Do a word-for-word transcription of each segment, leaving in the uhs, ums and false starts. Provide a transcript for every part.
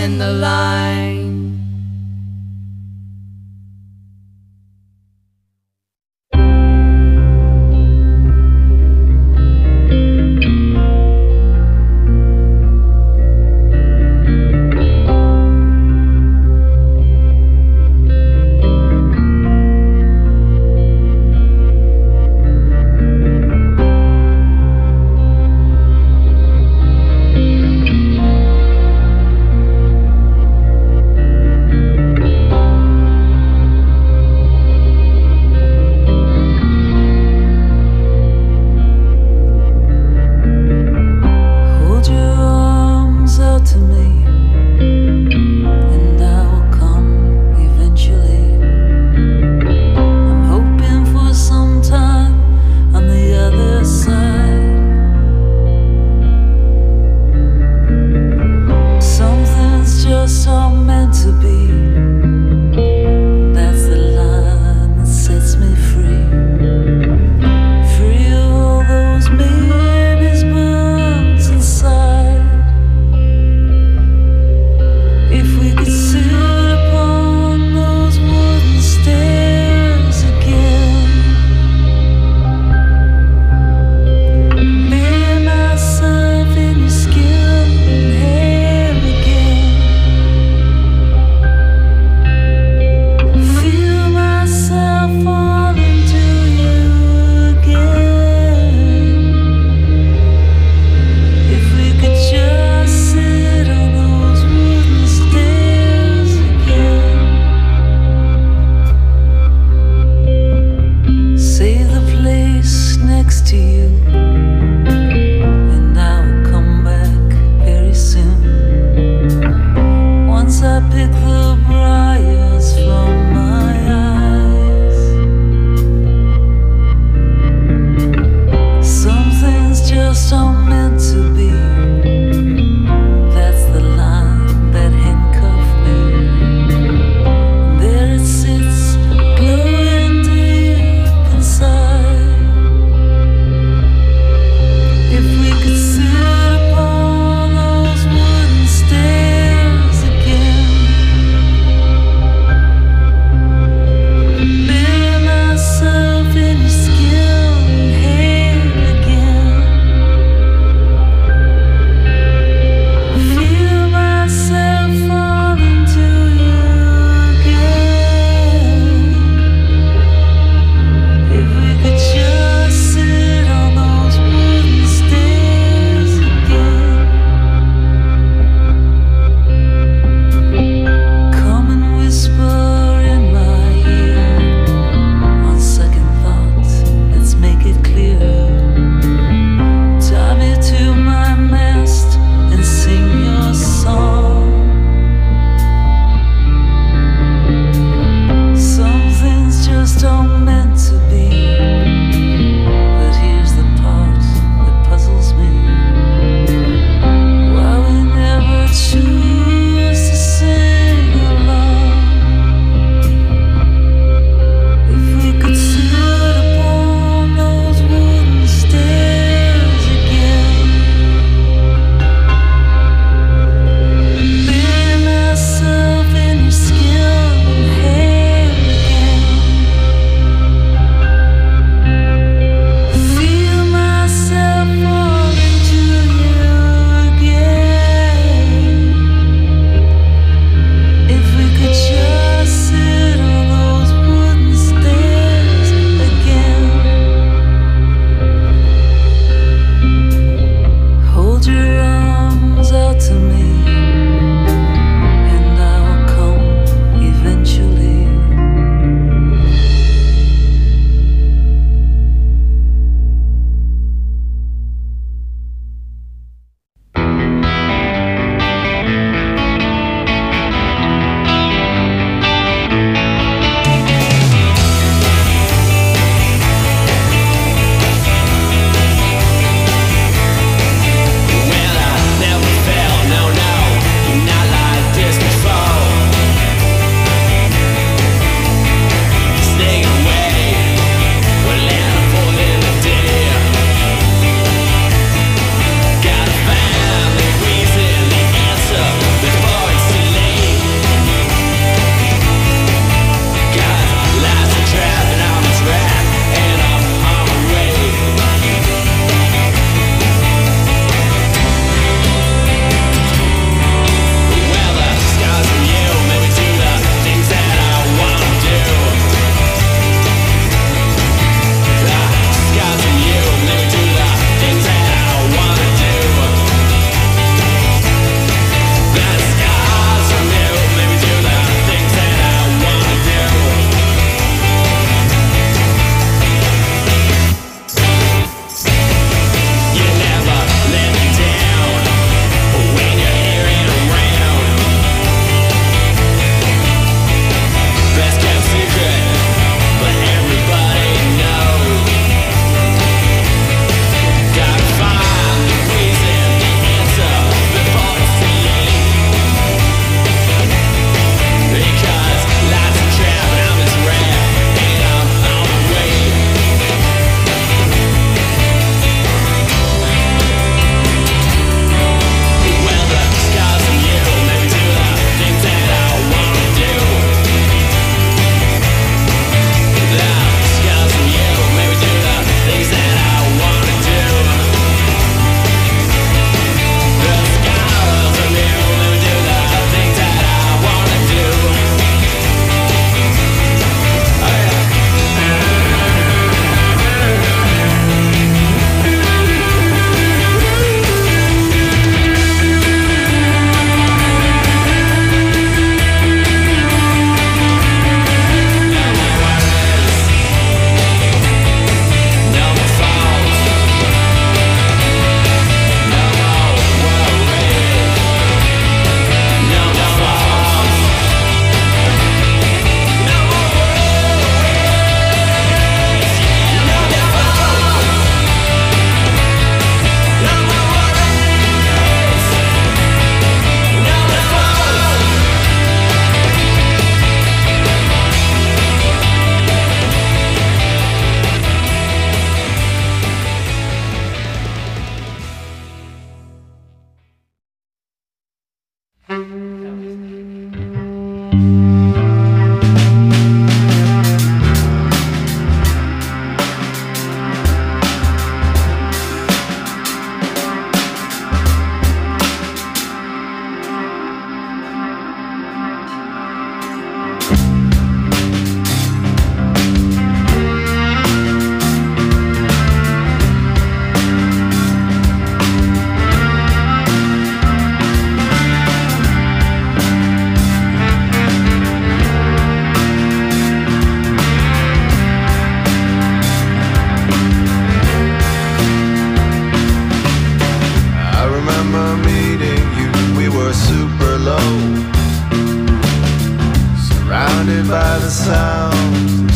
in the line.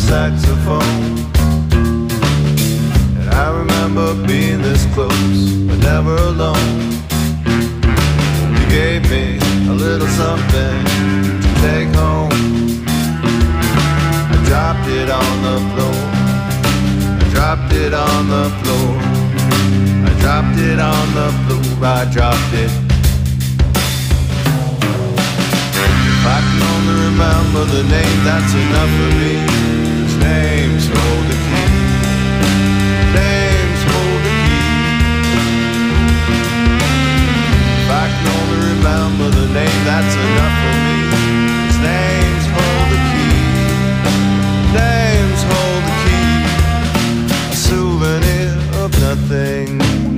saxophone. And I remember being this close, but never alone. You gave me a little something to take home. I dropped it on the floor. I dropped it on the floor. I dropped it on the floor. I dropped it. If I can only remember the name, that's enough for me. His name's hold the key. Name's hold the key. If I can only remember the name, that's enough for me. His name's hold the key. Name's hold the key. A souvenir of nothing.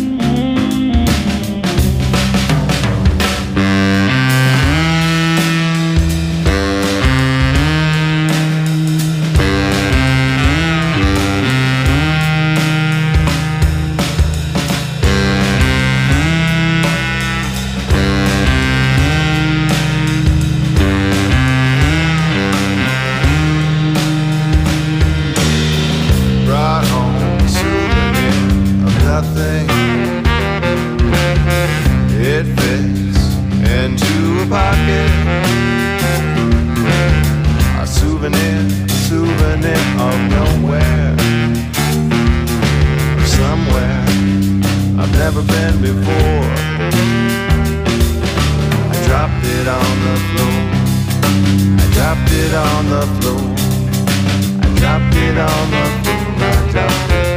It fits into a pocket. A souvenir, a souvenir of nowhere, of somewhere I've never been before. I dropped it on the floor. I dropped it on the floor. I dropped it on the floor. I dropped it.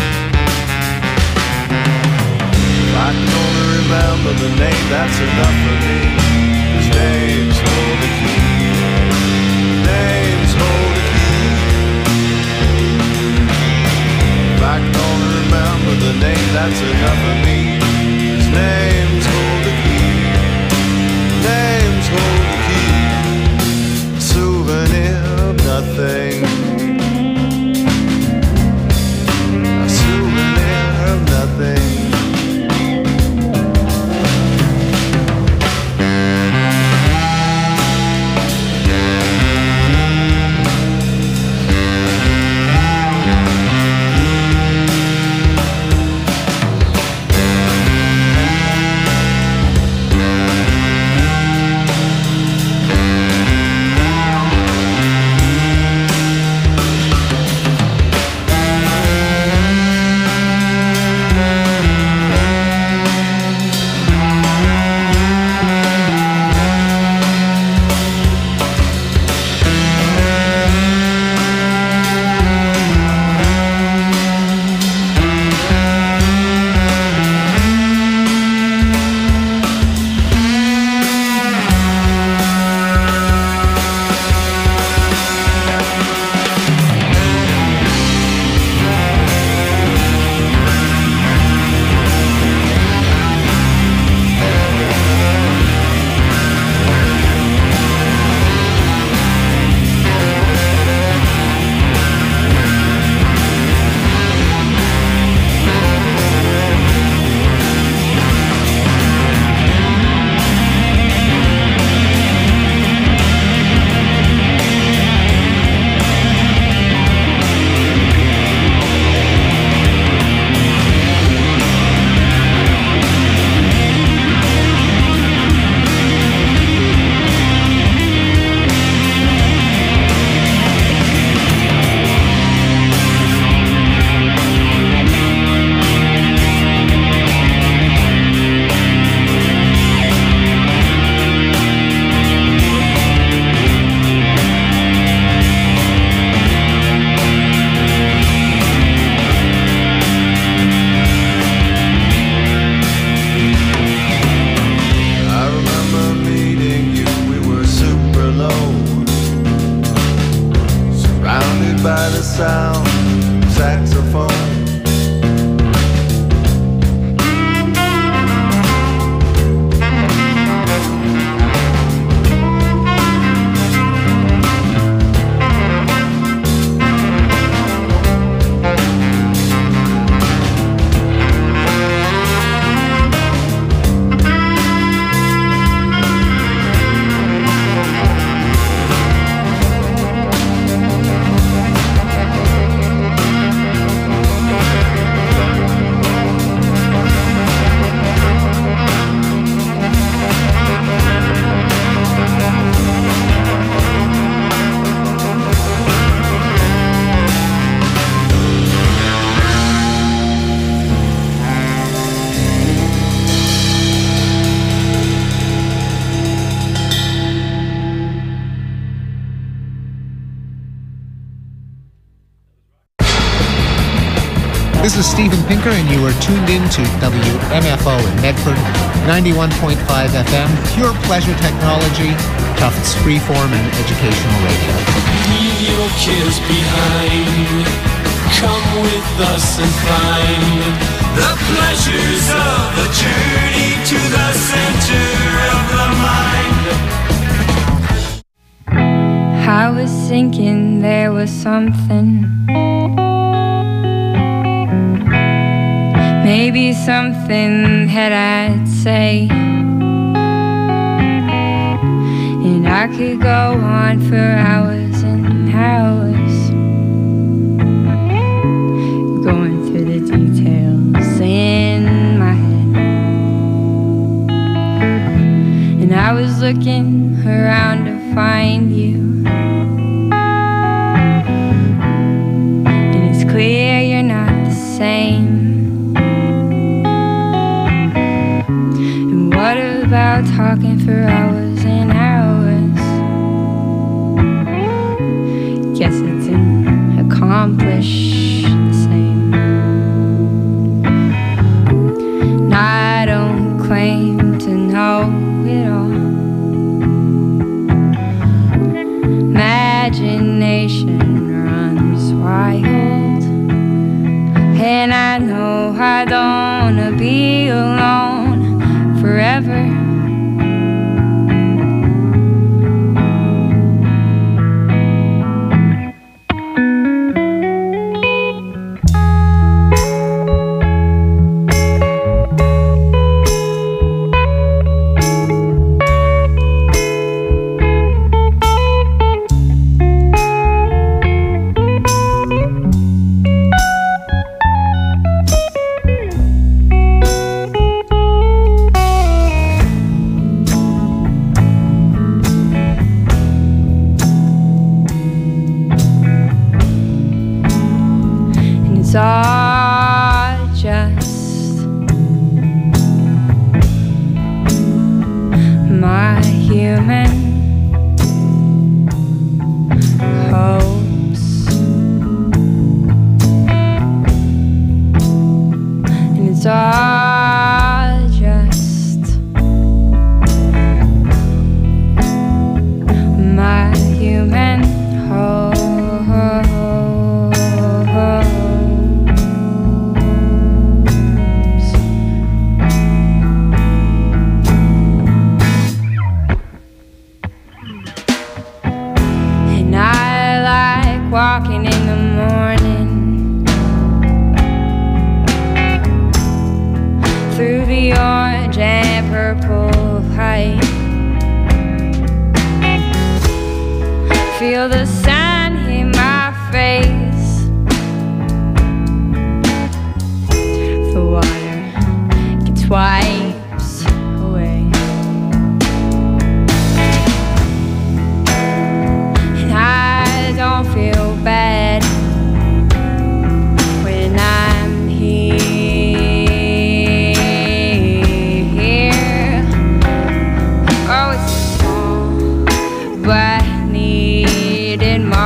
I can only remember the name, that's enough for me. His name's hold the key. Name's hold the key. If I can only remember the name, that's enough for me. His name's hold the key. Name's hold the key. A souvenir of nothing. A souvenir of nothing. By the sound of saxophone. This is Steven Pinker, and you are tuned in to W M F O in Medford, ninety-one point five F M, pure pleasure technology, Tufts freeform and educational radio. Leave your cares behind. Come with us and find the pleasures of the journey to the center of the mind. I was thinking there was something, maybe something that I'd say, and I could go on for hours and hours, going through the details in my head. And I was looking around to find you, and it's clear you're not the same. What about talking for hours and hours? Guess it didn't accomplish the same. And I don't claim to know it all. Imagination runs wild, and I know I don't wanna be alone forever. It's all just my human hopes, and it's all just my human hopes. Walking in the morning through the orange and purple light, feel the sun hit my face. The water gets wipes away, and I don't feel bad when I'm here. Oh, it's small, but needed more.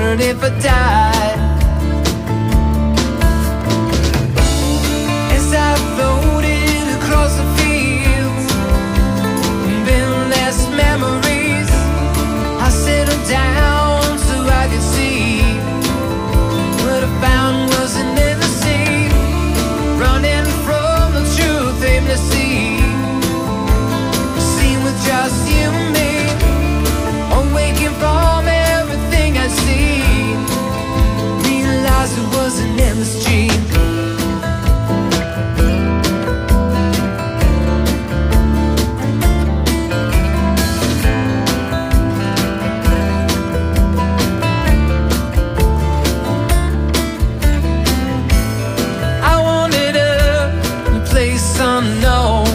wondered if I died. As I floated across the fields, endless memories, I settled down so I could see. What I found was an endless sea, running from the truth aimlessly. Seen with just you and me, awaking from everything I see. Realized it was an endless dream. Unknown,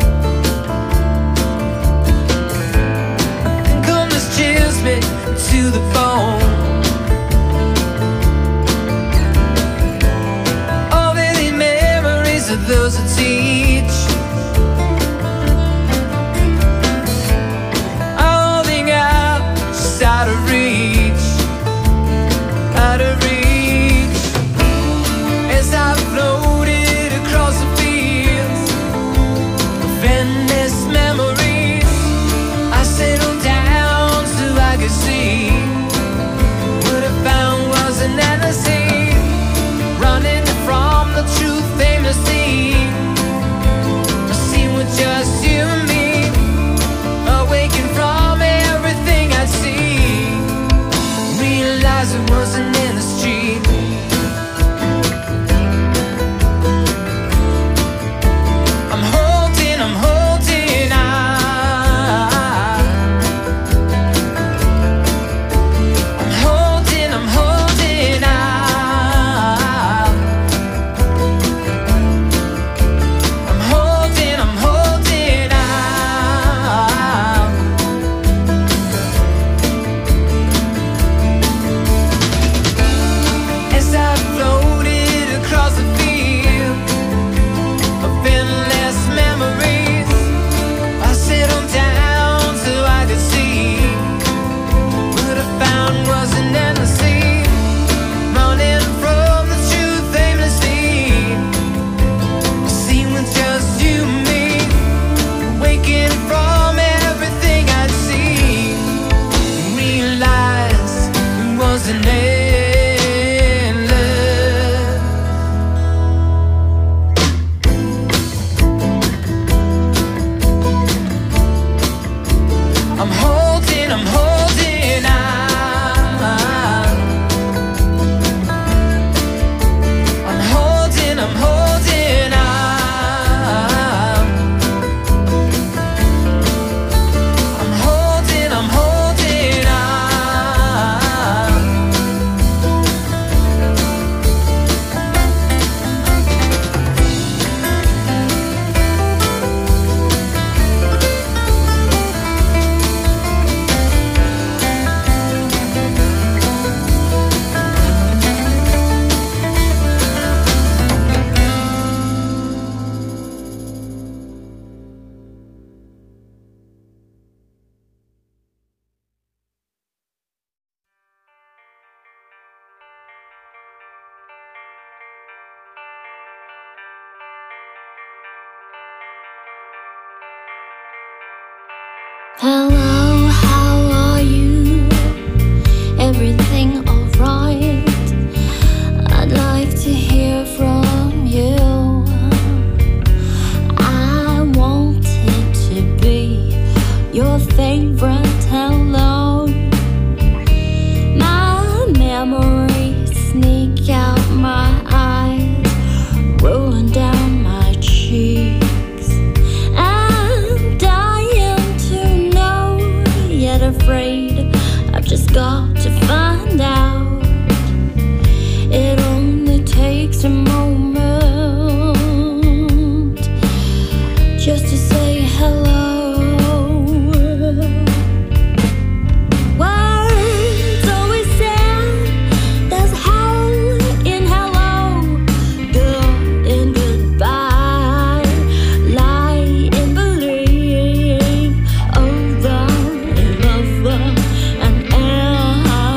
and coldness chills me to the bone. All the memories of those who teach, holding out just out of reach, out of reach. As I floated across the endless memories, I settled down so I could see. What I found was an endless sea, running from the truth aimlessly. A scene with just you and me, awaking from everything I see. Realized it was an endless street. Hello, how are you? Everything alright? I'd like to hear from you. I wanted to be your favorite hello. My memories sneak out my eyes, rolling down my cheeks. Afraid I've just got to find out. It only takes a moment just to say hello. Words always sound, there's a hole in hello. Good and goodbye, lie and believe. Over and over and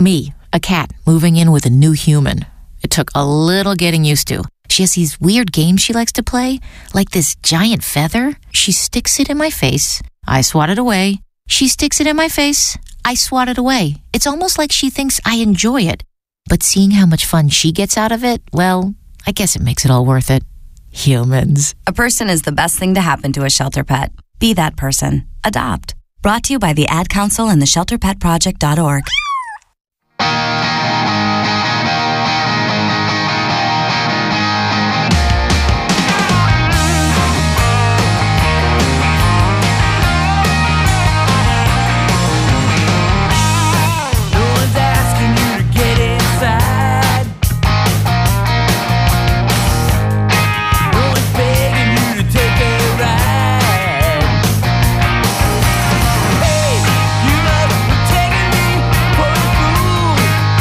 Me, a cat, moving in with a new human. It took a little getting used to. She has these weird games she likes to play, like this giant feather. She sticks it in my face. I swat it away. She sticks it in my face. I swat it away. It's almost like she thinks I enjoy it. But seeing how much fun she gets out of it, well, I guess it makes it all worth it. Humans. A person is the best thing to happen to a shelter pet. Be that person. Adopt. Brought to you by the Ad Council and the shelter pet project dot org. Hey, you love taking me for a fool.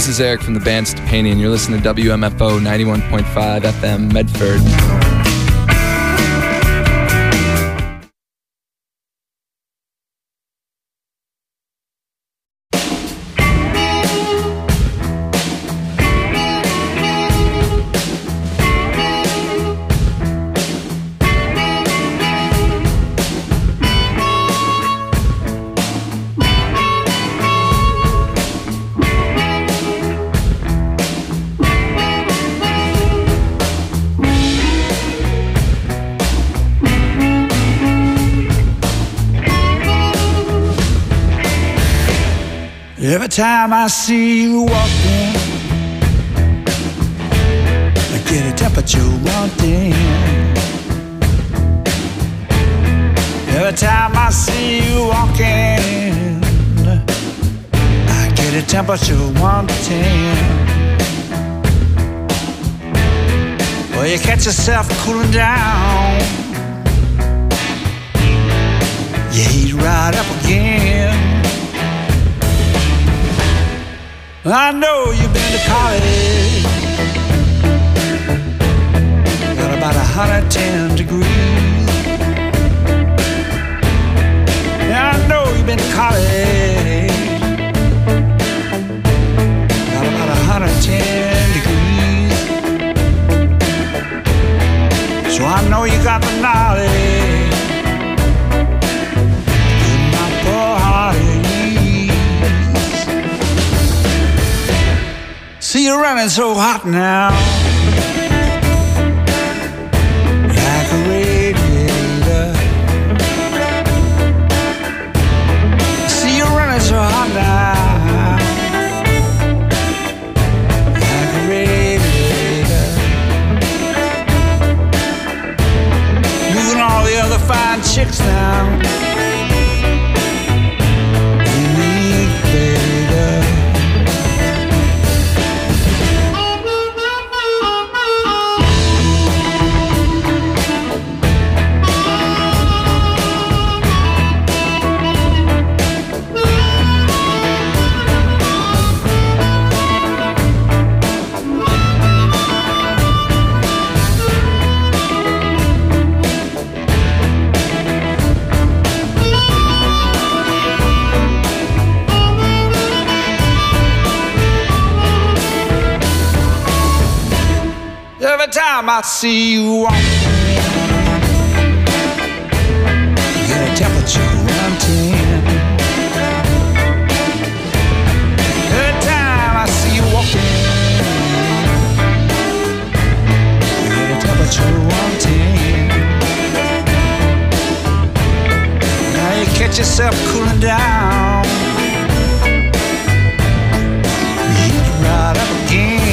This is Eric from the band Stepani, and you're listening to W M F O ninety-one point five F M Medford. Every time I see you walking, I get a temperature wanting. Every time I see you walking, I get a temperature wanting. Well, you catch yourself cooling down, you heat right up again. I know you've been to college, got about a hundred ten degrees. Yeah, I know you've been to college, got about a hundred ten degrees. So I know you got the knowledge, in my poor heart. See you running so hot now, like a radiator. See you running so hot now, like a radiator. Moving all the other fine chicks down. Every time I see you walking, you get a temperature one ten. Every time I see you walking, you get a temperature one ten. Now you catch yourself cooling down, you heat right up again.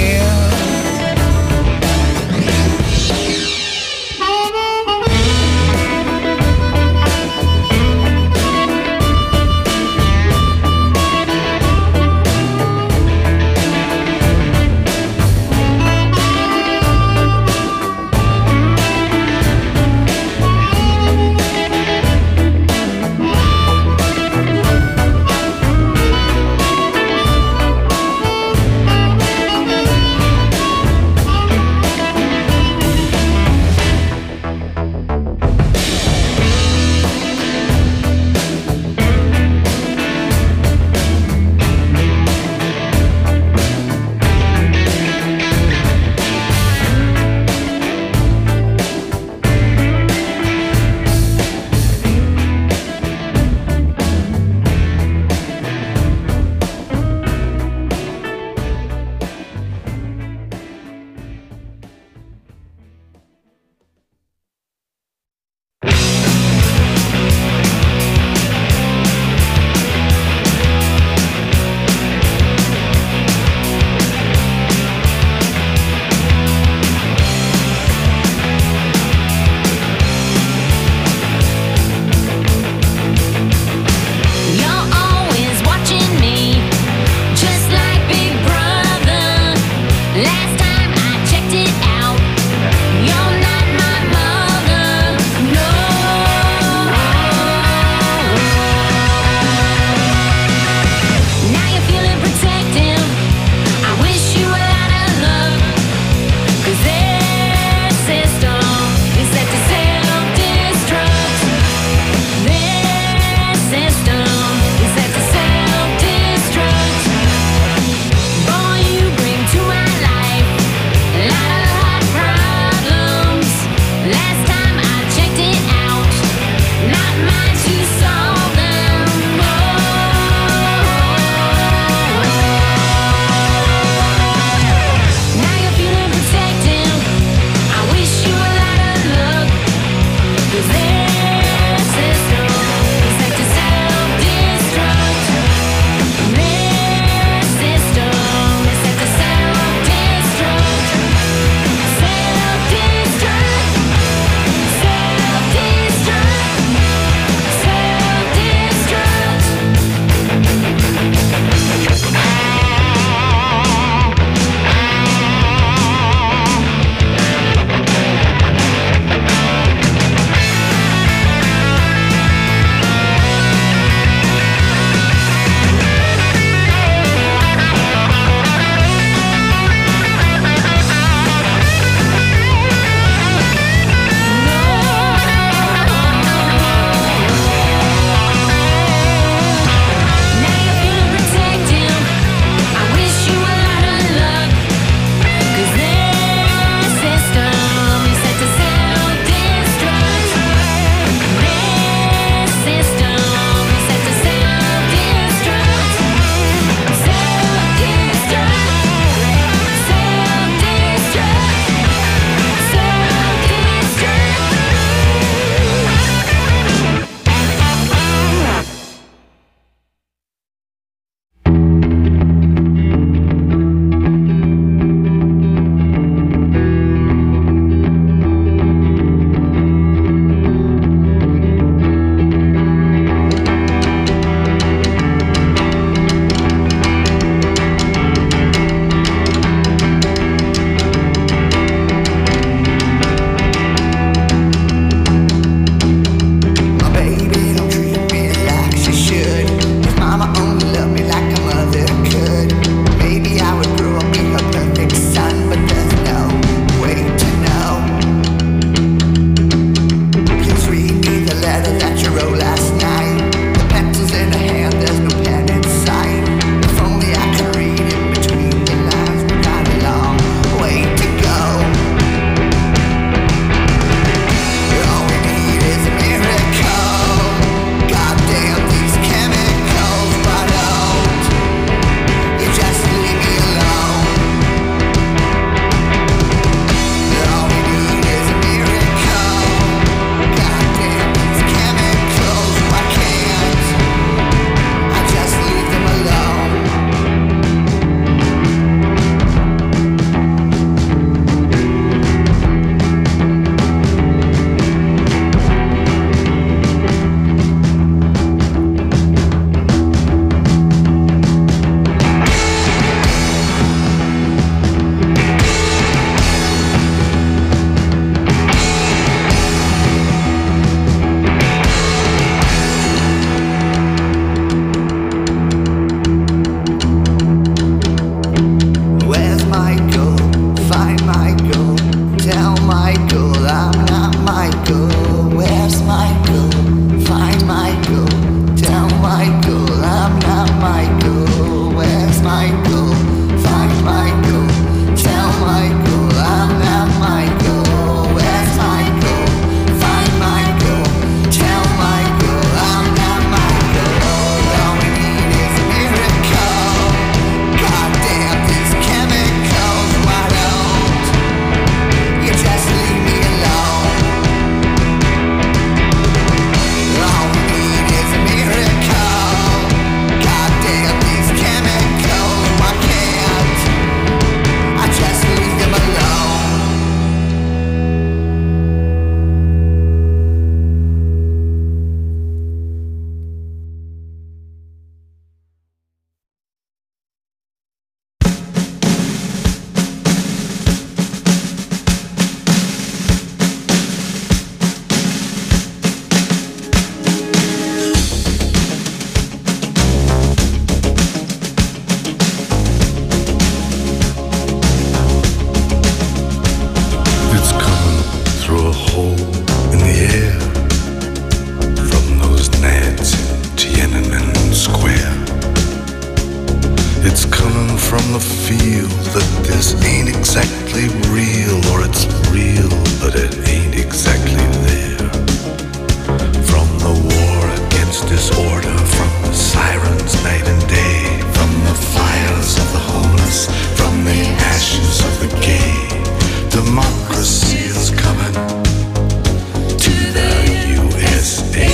from the feel that this ain't exactly real, or it's real, but it ain't exactly there. From the war against disorder, from the sirens night and day, from the fires of the homeless, from the ashes of the gay, democracy is coming to the U S A.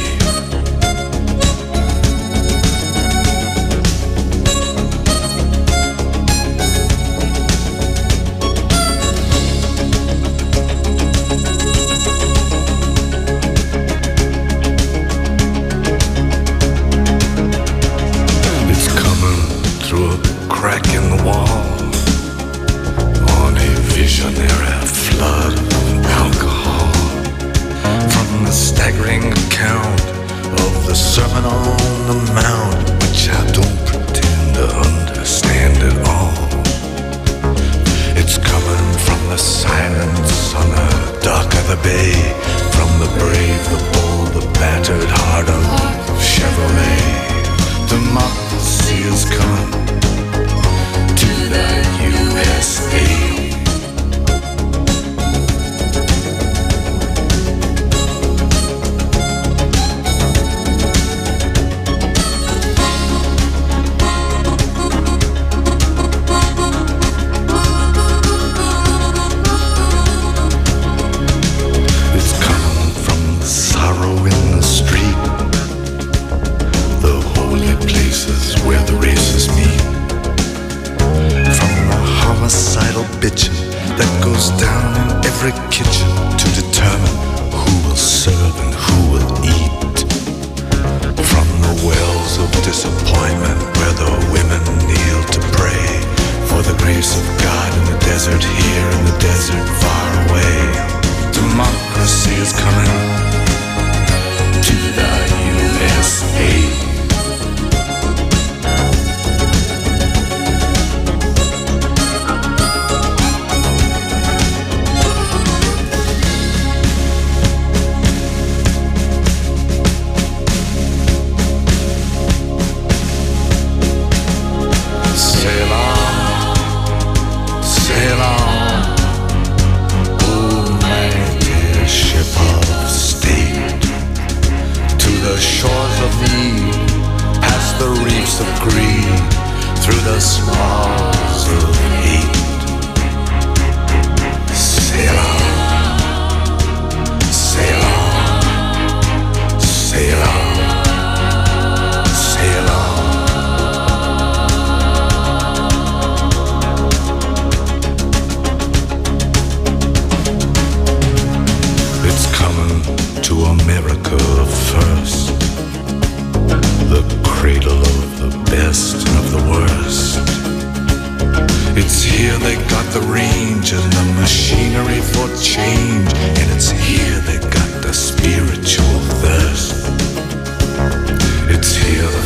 Crack in the wall on a visionary flood of alcohol. From the staggering account of the Sermon on the Mount, which I don't pretend to understand at all. It's coming from the silence on the dock of the bay, from the brave, the bold, the battered heart of Chevrolet. Democracy is coming to the U S A. It's coming from the sorrow in the street, the holy places where the races meet. Homicidal bitching that goes down in every kitchen to determine who will serve and who will eat. From the wells of disappointment where the women kneel to pray for the grace of God in the desert here, in the desert far away. Democracy is coming to the U S A. Through the smalls of hate. Sail on, sail on, sail on, sail on. It's coming to America first, the cradle of the best and of the worst. It's here they got the range and the machinery for change, and it's here they got the spiritual thirst. It's here the